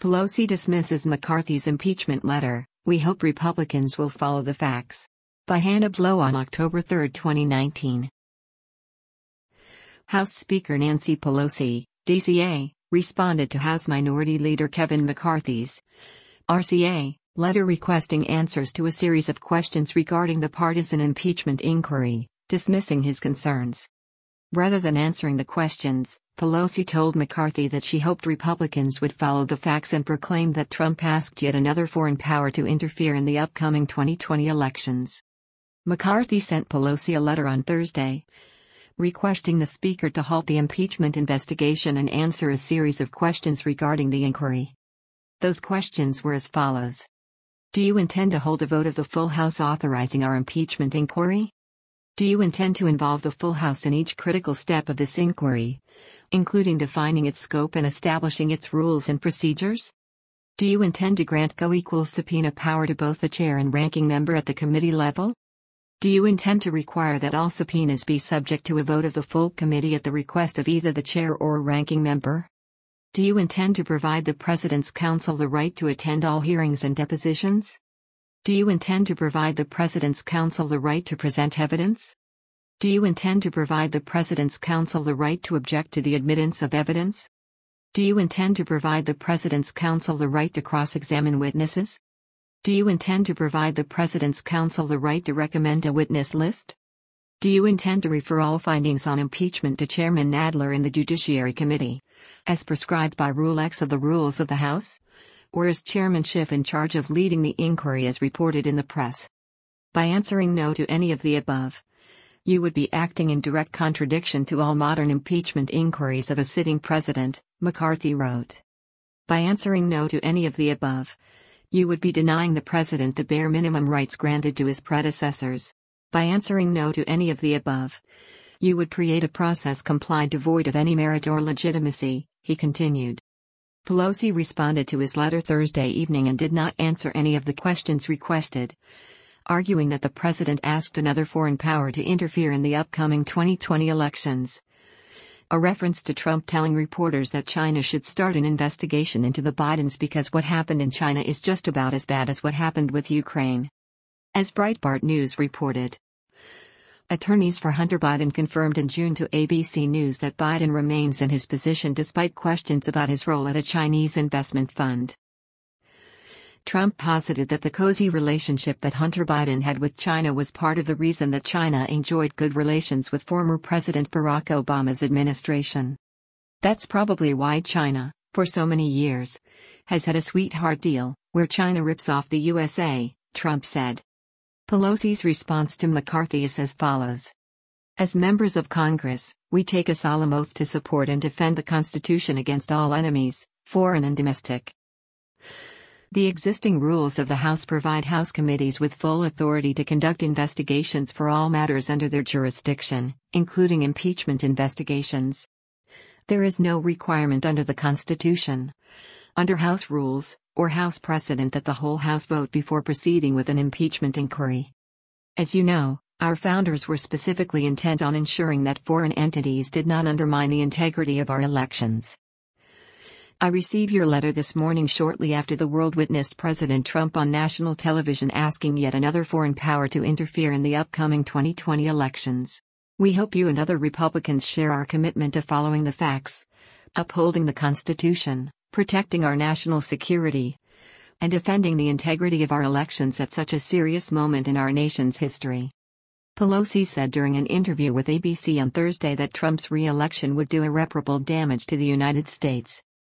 Pelosi dismisses McCarthy's impeachment letter. We hope Republicans will follow the facts. By Hannah Blow on October 3, 2019. House Speaker Nancy Pelosi, DCA, responded to House Minority Leader Kevin McCarthy's RCA letter requesting answers to a series of questions regarding the partisan impeachment inquiry, dismissing his concerns. Rather than answering the questions, Pelosi told McCarthy that she hoped Republicans would follow the facts and proclaimed that Trump asked yet another foreign power to interfere in the upcoming 2020 elections. McCarthy sent Pelosi a letter on Thursday, requesting the Speaker to halt the impeachment investigation and answer a series of questions regarding the inquiry. Those questions were as follows. Do you intend to hold a vote of the full House authorizing our impeachment inquiry? Do you intend to involve the full House in each critical step of this inquiry, including defining its scope and establishing its rules and procedures? Do you intend to grant co-equal subpoena power to both the chair and ranking member at the committee level? Do you intend to require that all subpoenas be subject to a vote of the full committee at the request of either the chair or ranking member? Do you intend to provide the President's counsel the right to attend all hearings and depositions? Do you intend to provide the President's counsel the right to present evidence? Do you intend to provide the President's counsel the right to object to the admittance of evidence? Do you intend to provide the President's counsel the right to cross-examine witnesses? Do you intend to provide the President's counsel the right to recommend a witness list? Do you intend to refer all findings on impeachment to Chairman Nadler in the Judiciary Committee, as prescribed by Rule X of the Rules of the House? Or is Chairman Schiff in charge of leading the inquiry as reported in the press? By answering no to any of the above, you would be acting in direct contradiction to all modern impeachment inquiries of a sitting president, McCarthy wrote. By answering no to any of the above, you would be denying the president the bare minimum rights granted to his predecessors. By answering no to any of the above, you would create a process complied devoid of any merit or legitimacy, he continued. Pelosi responded to his letter Thursday evening and did not answer any of the questions requested, arguing that the president asked another foreign power to interfere in the upcoming 2020 elections. A reference to Trump telling reporters that China should start an investigation into the Bidens because what happened in China is just about as bad as what happened with Ukraine. As Breitbart News reported, attorneys for Hunter Biden confirmed in June to ABC News that Biden remains in his position despite questions about his role at a Chinese investment fund. Trump posited that the cozy relationship that Hunter Biden had with China was part of the reason that China enjoyed good relations with former President Barack Obama's administration. That's probably why China, for so many years, has had a sweetheart deal, where China rips off the USA, Trump said. Pelosi's response to McCarthy is as follows. As members of Congress, we take a solemn oath to support and defend the Constitution against all enemies, foreign and domestic. The existing rules of the House provide House committees with full authority to conduct investigations for all matters under their jurisdiction, including impeachment investigations. There is no requirement under the Constitution, under House rules, or House precedent that the whole House vote before proceeding with an impeachment inquiry. As you know, our founders were specifically intent on ensuring that foreign entities did not undermine the integrity of our elections. I received your letter this morning shortly after the world witnessed President Trump on national television asking yet another foreign power to interfere in the upcoming 2020 elections. We hope you and other Republicans share our commitment to following the facts, upholding the Constitution, protecting our national security, and defending the integrity of our elections at such a serious moment in our nation's history. Pelosi said during an interview with ABC on Thursday that Trump's re-election would do irreparable damage to the United States.